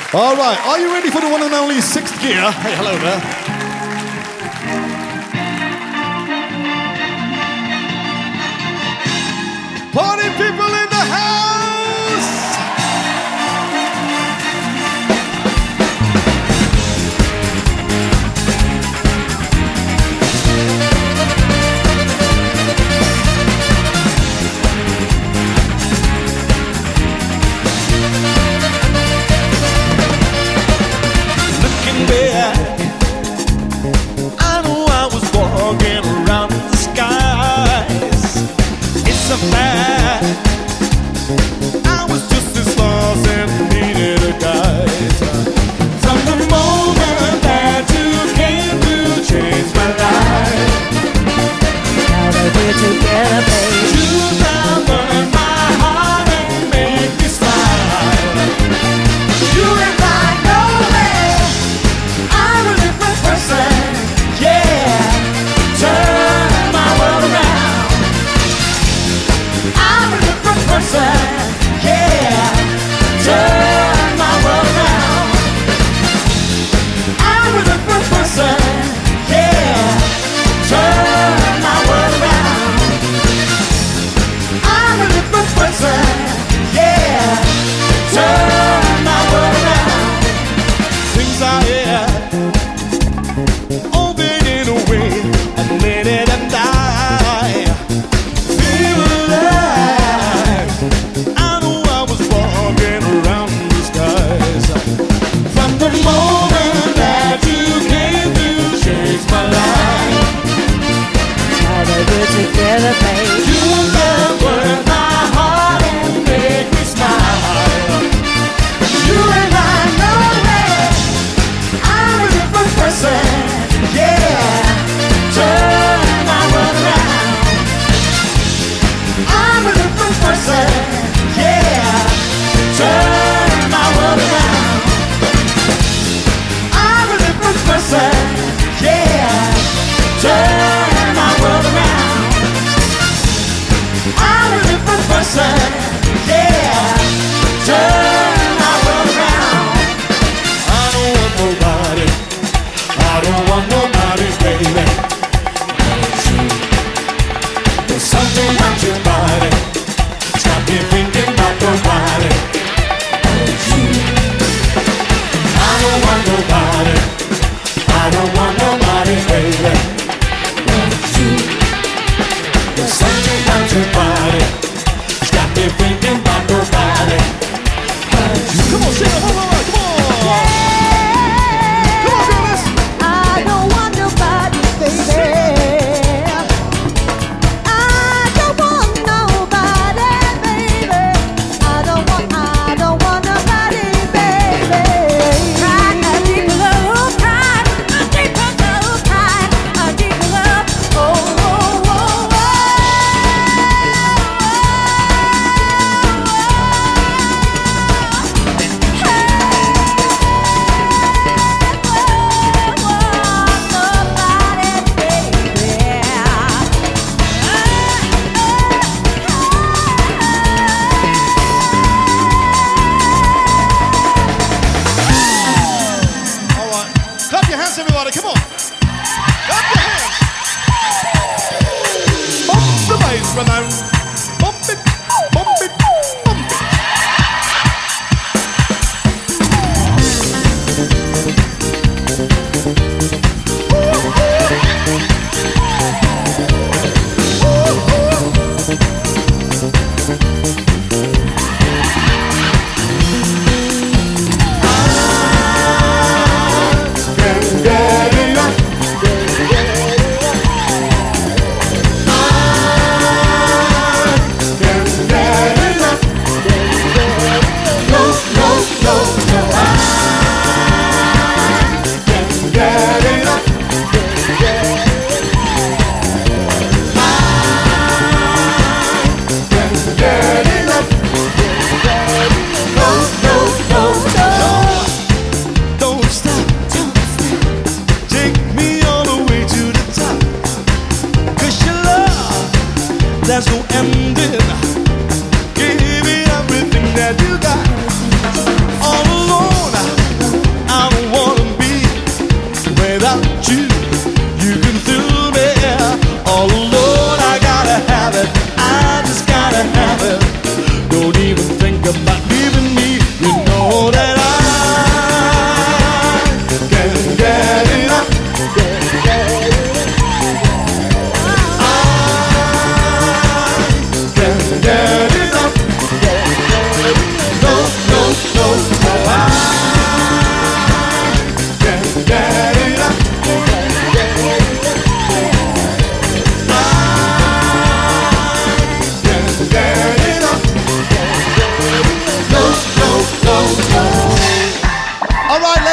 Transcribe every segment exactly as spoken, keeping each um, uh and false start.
All right, are you ready for the one and only Sixth Gear? Hey, hello there. Party people in the house! Looking back, I know I was walking around the skies. It's a fact, I was just as lost and needed a guide. From the moment that you came to change my life, Now that we're together, baby, you now burn my heart and make me smile. You and I know it, I'm a different person, yeah. Turn my world around. I'm a different person, yeah. Turn my world around. I'm a different person, yeah. Turn my world around. I'm a different person, yeah. Turn my world around. Things I had all faded away, admitted and I feel alive. I know I was walking around the skies. From the moment that you came to change my life, now that we're together, baby, you never my heart and make me smile. You and I know it, I'm a different person, yeah. Turn my world around. I'm a different person, yeah. Turn my world around. I'm a different person, yeah. Turn my world around. I'm a different person, yeah. Turn my world around. I don't want nobody, I don't want nobody, baby. There's something about your body, it's got me thinking about nobody. I don't want nobody, I don't want nobody, baby. There's something about your body, it's got me thinking about nobody. Come on, Sheila, come on, come on! Come on, girls! I don't want nobody, baby. I don't want nobody, baby. I don't want, I don't want nobody, baby. Cry a deep love, cry a deep love, cry a deep love. Oh, oh, oh, oh. All right, clap your hands, everybody, come on! Clap your hands! Bump the bass, man. Bump it, bump it, bump it. Can get enough.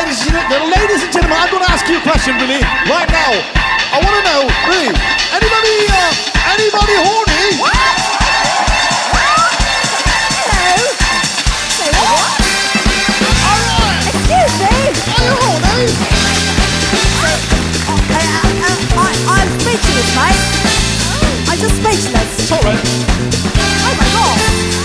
ladies, and gentlemen, ladies and gentlemen, I'm going to ask you a question, really, right now. I want to know, really, anybody, uh, anybody horny? Hello? Say what? All right. Excuse me? Are you horny? I, I, I, I'm speechless, mate. I'm just speechless. Sorry. Oh my god.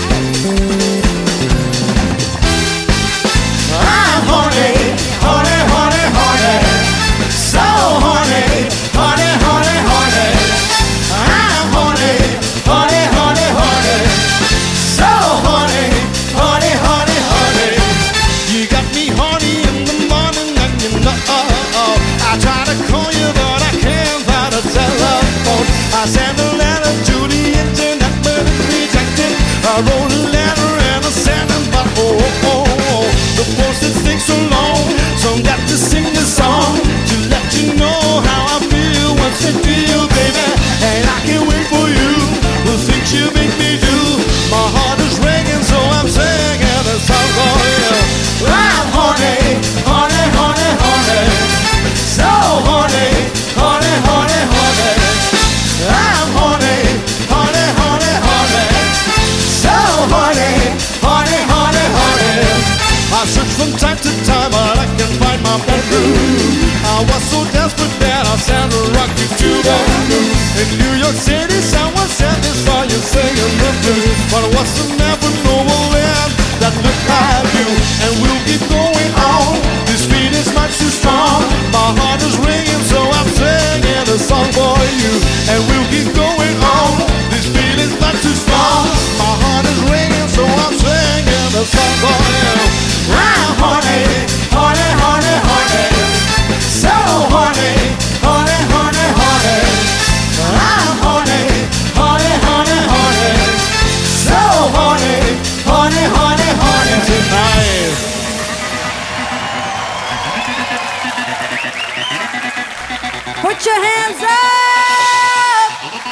I'm horny, horny, horny, horny. So horny, horny, horny, horny. I'm horny, horny, horny, horny. So horny, horny, horny, horny. You got me horny in the morning and you know I try to call you but I can't find a telephone. I send a letter to the internet but it's rejected. I wrote a letter and I sent it but oh, oh, oh. The postage takes so long, so I've got to sing this song to let you know how I feel once you feel, baby. And I can't wait for you, the things you make me do. My heart is ringing, so I'm singing a song for you. I'm horny, horny, horny, horny. So horny, horny, horny, horny. I'm horny, horny, horny, horny. So horny, horny, horny, horny. I search from time to time, but I can't find my bedroom. I was so desperate that I sent a rocket to the moon. In New York City, someone said this while you're singing the blues. But what's the never noble land that look like you? And we'll keep going on. This beat is much too strong. My heart is ringing, so I'm singing a song for you. And we'll keep going on. This beat is much too strong. My heart is ringing, so I'm singing a song for you. I'm horny, horny, horny, horny. So horny, horny, horny, horny. I'm horny, horny, horny, horny. So horny, horny, horny, horny tonight. Put your hands up!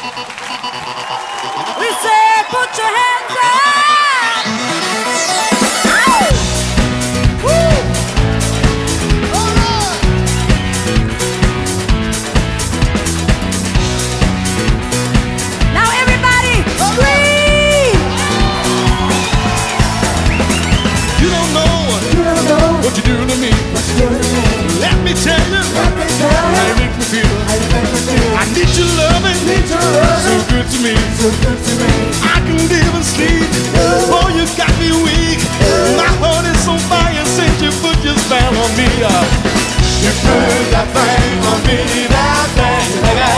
We said put your hands up! Ow! Woo! All right. Now everybody scream! You don't know You don't know what you do to me. what you're doing. Let me tell you Let me tell how you you make me feel. how you make me feel. I need your loving, Need your loving. so good to me. So good to me. I can't even sleep. Oh, you got me weak. My heart is on fire since you put your spell on me. Uh, you put that thing on me, that thing, baby.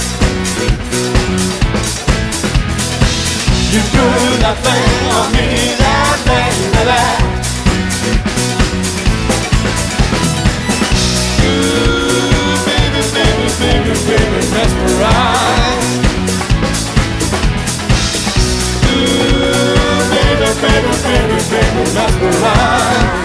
You put that thing on me, that thing, baby. Ooh, baby, baby, baby, baby, mesmerized. Ooh, baby, baby, baby, baby, mesmerized.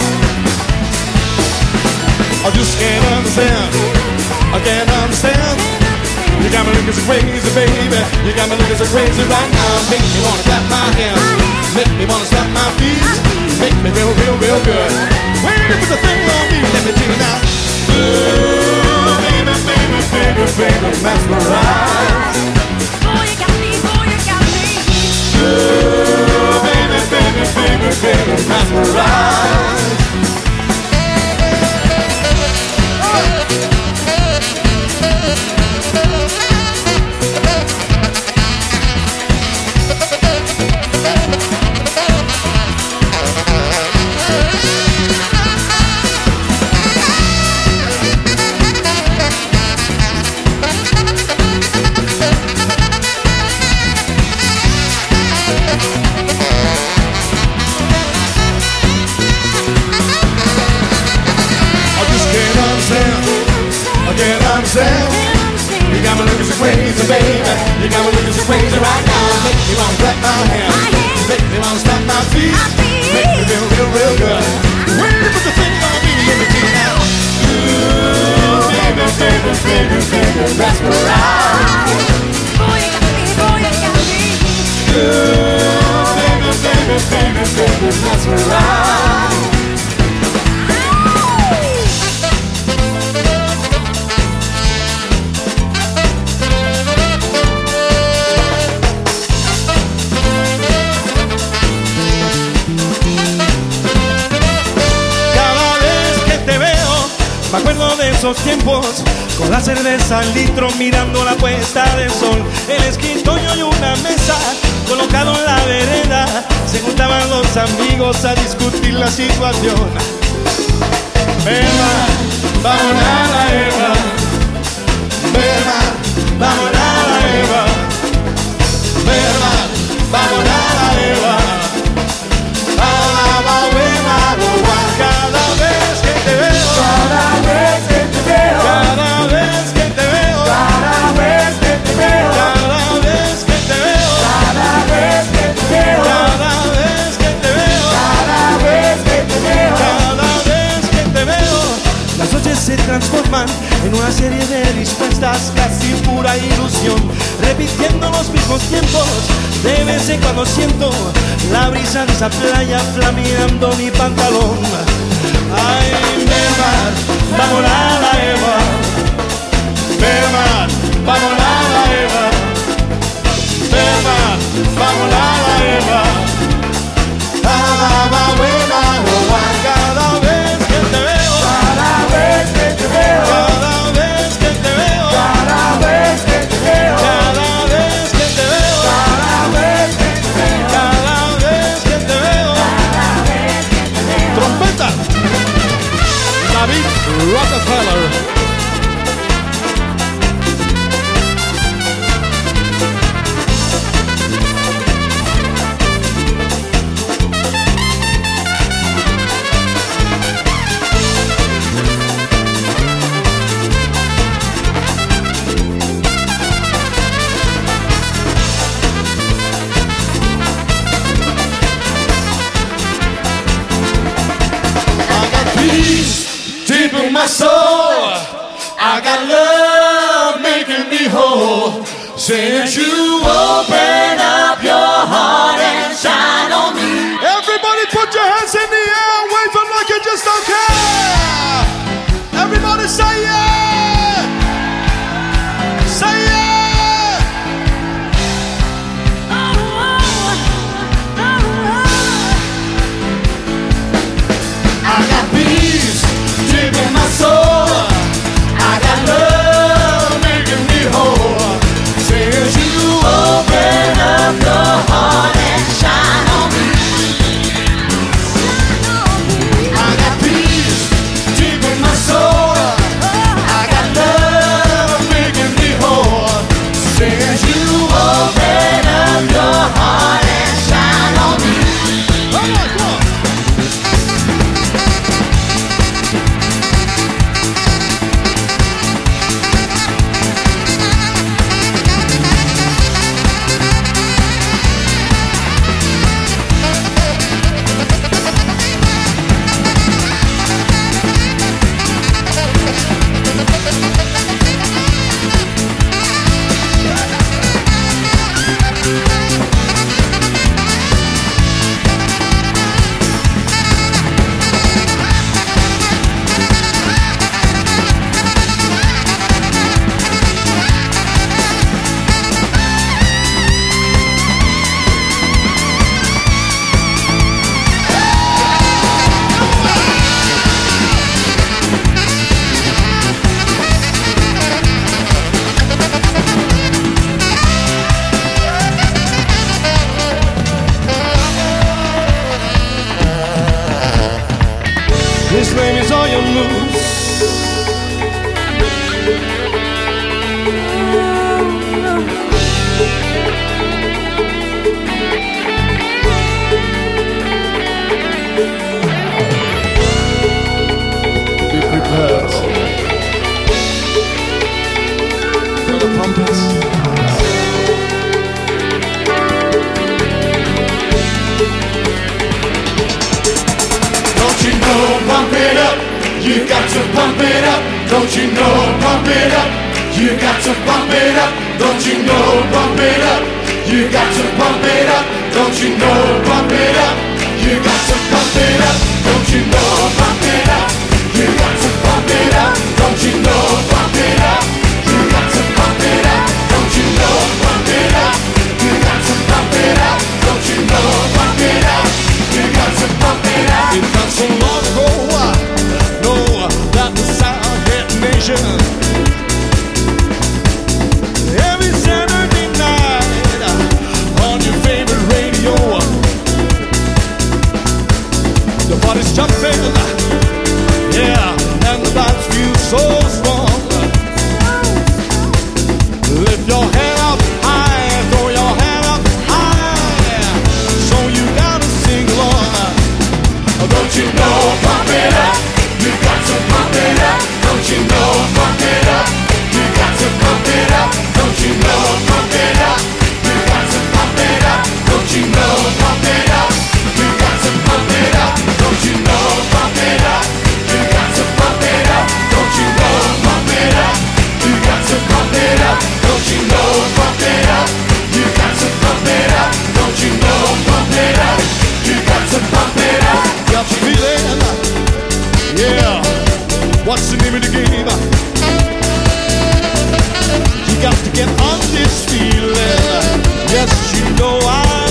I just can't understand. I can't understand. You got me looking so crazy, baby. You got me looking so crazy right now. Make me wanna clap my hands. Make me wanna stamp my feet. Make me feel real, real good. Wait, put the thing on me. Let me do it now. Ooh, baby, baby, baby, baby, mesmerized. Boy, you got me, boy, you got me. Ooh, baby, baby, baby, baby, mesmerized. You got me looking so crazy, baby. You got me looking so crazy right now. Make me wanna clap my hands. Make me wanna stamp my feet. Make me feel real, real good. When you put the thing on me, let me do it now. Ooh, baby, baby, baby, baby, mesmerized. Boy, you got me, boy, you got me. Ooh, baby, baby, baby, baby, mesmerized. Me acuerdo de esos tiempos, con la cerveza al litro mirando la puesta del sol. El escritorio y una mesa colocado en la vereda. Se juntaban los amigos a discutir la situación. Eva, vamos a la Eva. Eva, vamos a la Eva. Eva, vamos a la Eva. Cada vez que te veo, Cada vez que te veo, cada vez que te veo, cada vez que te veo, cada vez que te veo, cada vez que te veo, cada vez que te veo, cada vez que te veo, cada vez que te veo, las noches se transforman en una serie de respuestas, casi pura ilusión, repitiendo los mismos tiempos. De vez en cuando siento la brisa de esa playa flameando mi pantalón. Ay, Eva, vamos a la Eva. Eva, vamos a la Eva. Eva, vamos a la Eva. Cada vez que te veo, cada vez que te veo, cada vez que te veo, cada vez que te veo, cada vez que te veo, cada vez que te veo, cada vez que te veo. Trompeta. David Rockefeller. Deep in my soul, I got love making me whole. Since you open up your heart and shine on me. Everybody put your hands in the air and wave them like you just don't care. Everybody say yeah. Say yeah. I got peace deep in my soul. I got love making me whole. Since you open up your heart and shine on me. I got peace deep in my soul. I got love making me whole. Since you open up your heart and shine on me. Come on, come on. His name is all you lose. Be prepared for the trumpets. Don't you know, pump it up. You got to pump it up. Don't you know, pump it up. You got to pump it up. Don't you know, pump it up. You got to pump it up. Don't you know, pump it up. You got to pump it up. Don't you know, pump it up. You got to pump it up. Don't you know, pump it up. You got to pump it up. Don't you know, pump it up. You got to pump it up. Don't you know, pump it up. You got to pump it up. It's not so long ago, I know that the sound What's the name of the game? You got to get on this feeling. Yes, you know I